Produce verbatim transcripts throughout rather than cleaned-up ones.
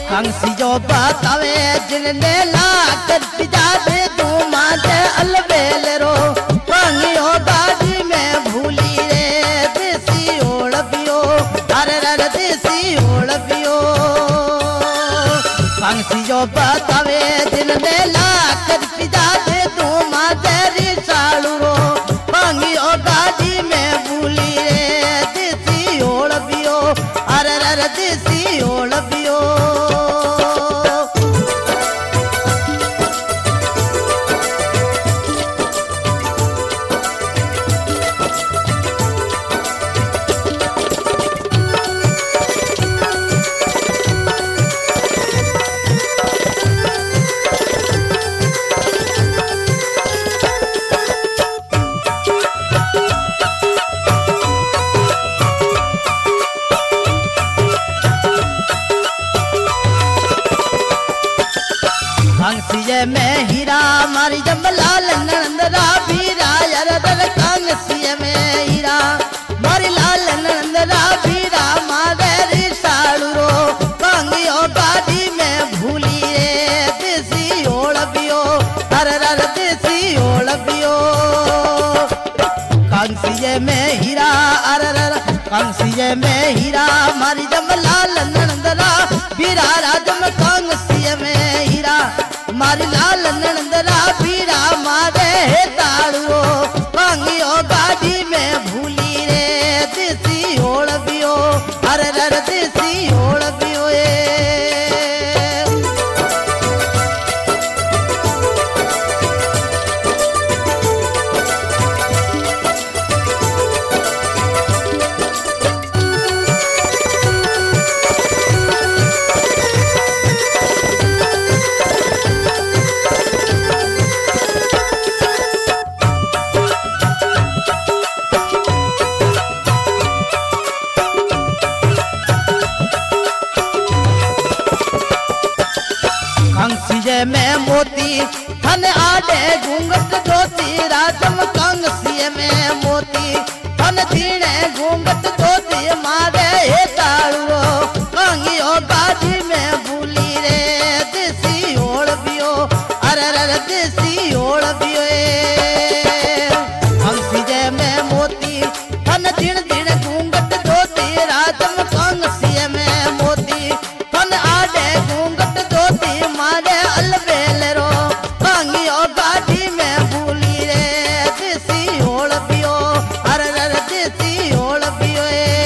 कंसी जो बतावे जिनने ला कर पिजा दे तू माते अलबेल रो पांगियो गाड़ी में भूली रे देसी ओढ़ पियो अरे रे देसी ओढ़ पियो कंसी जो बतावे जिनने ला कर पिजा दे तू माते री सालू रो पांगियो गाड़ी में भूली रे देसी ओढ़ पियो अरे रे देसी ओढ़ पियो कांसिये में हीरा मारी जमलाल नंदरा बीरा यार दर कांसिये में हीरा मारी लाल नंदरा बीरा मारे रे सालू रो कांगियो गाड़ी में भूली रे देसी ओढ़ पियो हर हर देसी ओढ़ पियो कांसिये में हीरा अर हर कांसिये में हीरा मारी जमलाल नंदरा बीरा राजम कांसिये में हीरा मारी लाल नंदरा बीरा मारे हे ताड़ो पांगियो गाड़ी में भूली रे देसी ओढ़ पियो अरे रे देसी ओढ़ पियो कंसिये में मोती थन आडे घूंघट धोती राजम कंसिये में मोती थन दीने घूंघट धोती मारे हे ताड़ो कांगियो गाड़ी में भूली रे देसी ओढ़ पियो अरे रे देसी ओढ़ पियो कंसिये में मोती थन दिन दिन घूंघट धोती राजम कंसिये में मोती थन आडे घूंघट धोती मारे अलबेल रो कांगियो गाड़ी में भूली रे देसी ओढ़ पियो अरे रे देसी ओढ़ पियो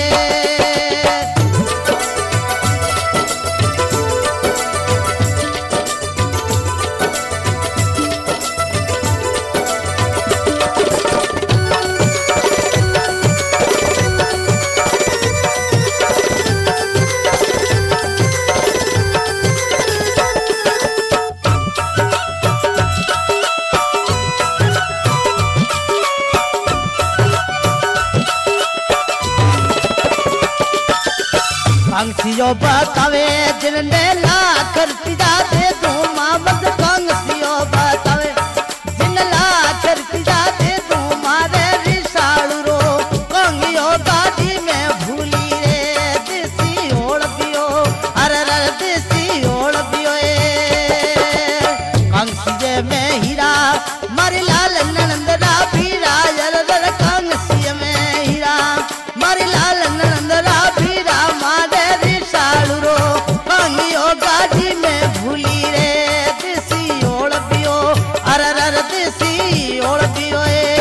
कंसियो बतावे जिनने ला कर पिजा दे तू मामद कंसियो बतावे जिन ला कर पिजा दे तू मारे री सालू रो कांगियो गाड़ी में भूली रे देसी ओढ़ पियो अरे रे देसी ओढ़ पियो कंसिये में हीरा मारी लाल नंदरा बीरा यार दर कंसिये में हीरा मारी लाल नंदरा बीरा मारे सालू रो कांगियो गाड़ी में भूली रे देसी ओढ़ पियो अरे रे देसी ओढ़ पियो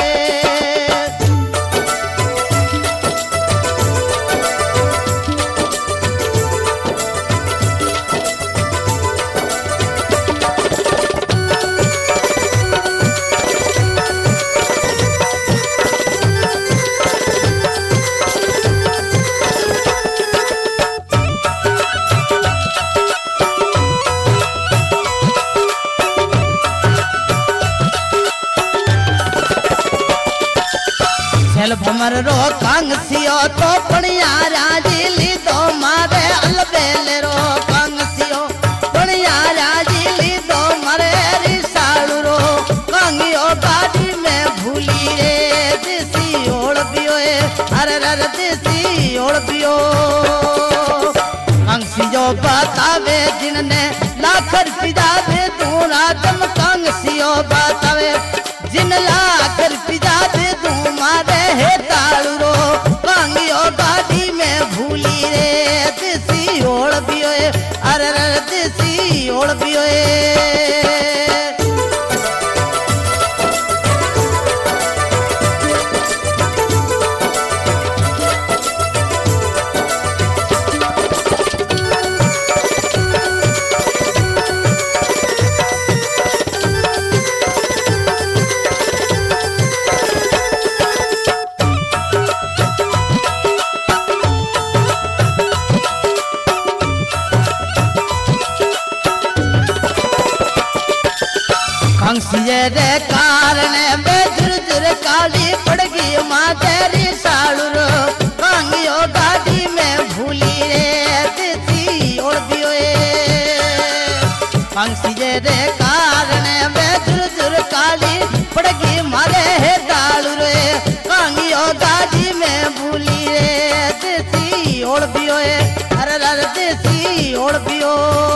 भमर रो कांसियो तो पणिया राजी ली दो मारे अलबेल रो कांसियो पणिया राजी ली दो मारे री सालू रो कांगियो गाड़ी में भूली रे देसी ओढ़ पियो अरे रे देसी ओढ़ पियो कंसियो बतावे जिनने लाख रुपया दे दूं राजम कांगसियो बतावे जिन लाख रुपया दे दूं मारे हे तालू रो कांगियो गाड़ी में भूली रे देसी ओढ़ भी होए अरे अरे देसी ओढ़ भी होए कांगसिये रे कारण में जुर जुर काली पड़ गई माँ तेरी साड़ू रो कांगियो गाड़ी में भूली रे देसी ओढ़ भी होए कांगसिये रे कारण में जुर जुर काली पड़ गई मारे हे दालू रे कांगियो गाड़ी में भूली रे देसी ओढ़ भी होए अरे अरे देसी ओढ़ भी हो